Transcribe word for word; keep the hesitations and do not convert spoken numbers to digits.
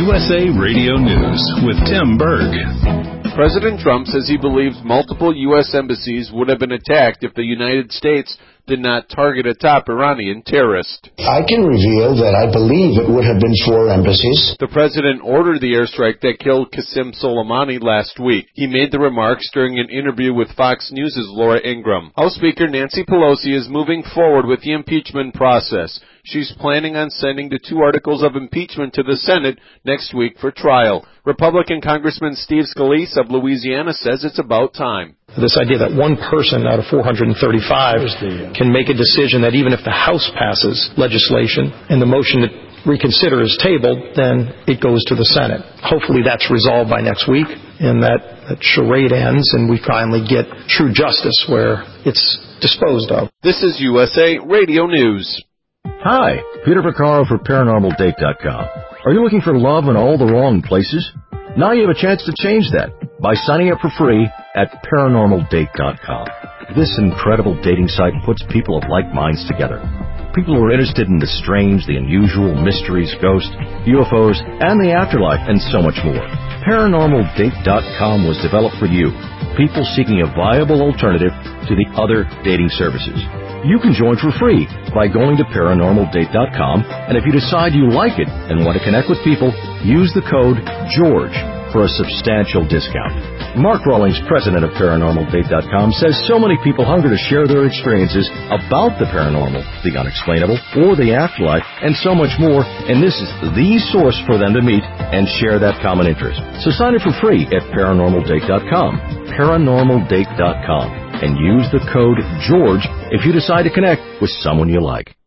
U S A Radio News with Tim Berg. President Trump says he believes multiple U S embassies would have been attacked if the United States did not target a top Iranian terrorist. I can reveal that I believe it would have been four embassies. The president ordered the airstrike that killed Qasem Soleimani last week. He made the remarks during an interview with Fox News' Laura Ingraham. House Speaker Nancy Pelosi is moving forward with the impeachment process. She's planning on sending the two articles of impeachment to the Senate next week for trial. Republican Congressman Steve Scalise of Louisiana says it's about time. This idea that one person out of four hundred thirty-five can make a decision that even if the House passes legislation and the motion to reconsider is tabled, then it goes to the Senate. Hopefully that's resolved by next week and that, that charade ends and we finally get true justice where it's disposed of. This is U S A Radio News. Hi, Peter Vaccaro for Paranormal Date dot com. Are you looking for love in all the wrong places? Now you have a chance to change that by signing up for free at Paranormal Date dot com. This incredible dating site puts people of like minds together. People who are interested in the strange, the unusual, mysteries, ghosts, U F Os, and the afterlife, and so much more. Paranormal Date dot com was developed for you, people seeking a viable alternative to the other dating services. You can join for free by going to Paranormal Date dot com, and if you decide you like it and want to connect with people, use the code GEORGE for a substantial discount. Mark Rawlings, president of Paranormal Date dot com, says so many people hunger to share their experiences about the paranormal, the unexplainable, or the afterlife, and so much more, and this is the source for them to meet and share that common interest. So sign up for free at Paranormal Date dot com, Paranormal Date dot com, and use the code GEORGE if you decide to connect with someone you like.